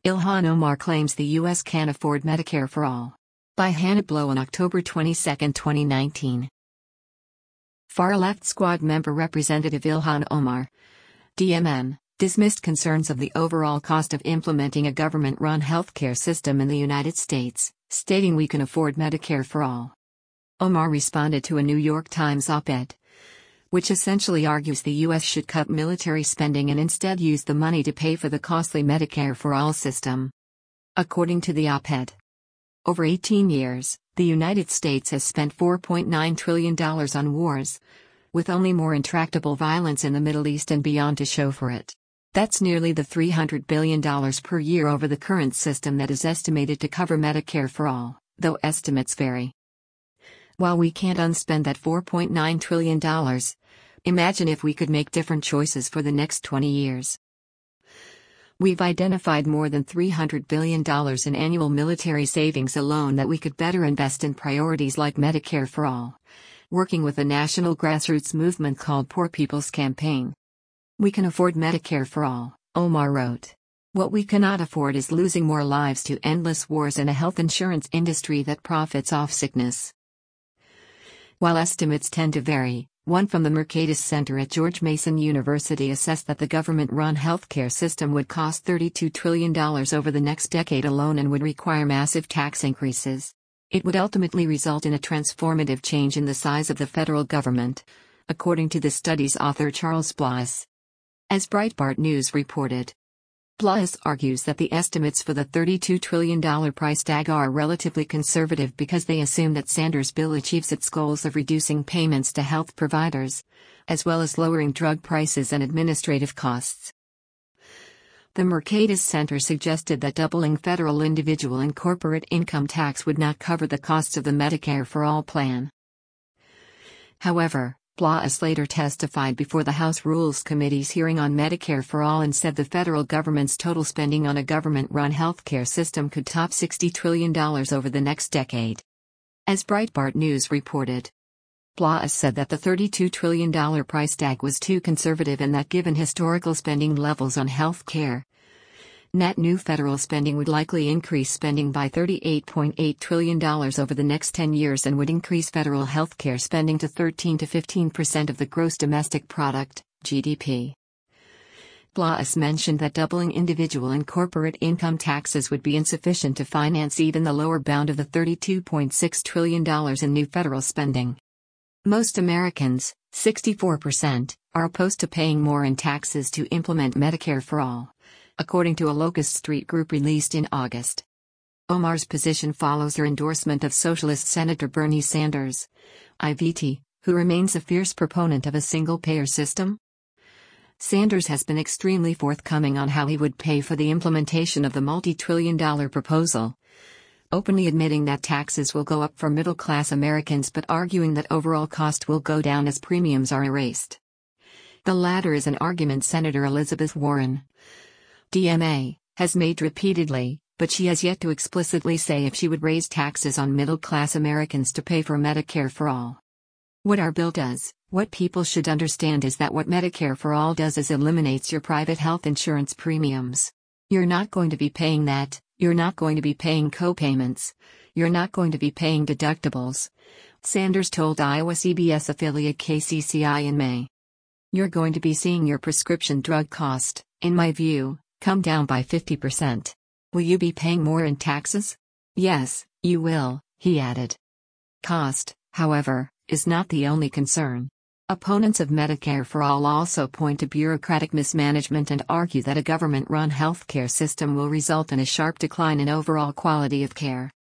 Ilhan Omar claims the U.S. can't afford Medicare for all. By Hannah Blow on October 22, 2019. Far-left Squad member Representative Ilhan Omar, DMN, dismissed concerns of the overall cost of implementing a government-run healthcare system in the United States, stating we can afford Medicare for all. Omar responded to a New York Times op-ed, which essentially argues the U.S. should cut military spending and instead use the money to pay for the costly Medicare for all system. According to the op-ed, over 18 years, the United States has spent $4.9 trillion on wars, with only more intractable violence in the Middle East and beyond to show for it. That's nearly the $300 billion per year over the current system that is estimated to cover Medicare for all, though estimates vary. While we can't unspend that $4.9 trillion, imagine if we could make different choices for the next 20 years. We've identified more than $300 billion in annual military savings alone that we could better invest in priorities like Medicare for all, working with a national grassroots movement called Poor People's Campaign. We can afford Medicare for all, Omar wrote. What we cannot afford is losing more lives to endless wars and a health insurance industry that profits off sickness. While estimates tend to vary, one from the Mercatus Center at George Mason University assessed that the government-run healthcare system would cost $32 trillion over the next decade alone and would require massive tax increases. It would ultimately result in a transformative change in the size of the federal government, according to the study's author Charles Blas. As Breitbart News reported, Blas argues that the estimates for the $32 trillion price tag are relatively conservative because they assume that Sanders' bill achieves its goals of reducing payments to health providers, as well as lowering drug prices and administrative costs. The Mercatus Center suggested that doubling federal individual and corporate income tax would not cover the costs of the Medicare for All plan. However, Blas later testified before the House Rules Committee's hearing on Medicare for All and said the federal government's total spending on a government-run healthcare system could top $60 trillion over the next decade. As Breitbart News reported, Blas said that the $32 trillion price tag was too conservative and that given historical spending levels on health care, net new federal spending would likely increase spending by $38.8 trillion over the next 10 years and would increase federal health care spending to 13 to 15% of the gross domestic product, GDP. Blas mentioned that doubling individual and corporate income taxes would be insufficient to finance even the lower bound of the $32.6 trillion in new federal spending. Most Americans, 64%, are opposed to paying more in taxes to implement Medicare for All, according to a Locust Street group released in August. Omar's position follows her endorsement of Socialist Senator Bernie Sanders, IVT, who remains a fierce proponent of a single-payer system. Sanders has been extremely forthcoming on how he would pay for the implementation of the multi-trillion-dollar proposal, openly admitting that taxes will go up for middle-class Americans but arguing that overall cost will go down as premiums are erased. The latter is an argument Senator Elizabeth Warren, DMA, has made repeatedly, but she has yet to explicitly say if she would raise taxes on middle-class Americans to pay for Medicare for All. What our bill does, what people should understand is that what Medicare for All does is eliminates your private health insurance premiums. You're not going to be paying that, you're not going to be paying co-payments, you're not going to be paying deductibles, Sanders told Iowa CBS affiliate KCCI in May. You're going to be seeing your prescription drug cost, in my view, come down by 50%. Will you be paying more in taxes? Yes, you will, he added. Cost, however, is not the only concern. Opponents of Medicare for All also point to bureaucratic mismanagement and argue that a government-run healthcare system will result in a sharp decline in overall quality of care.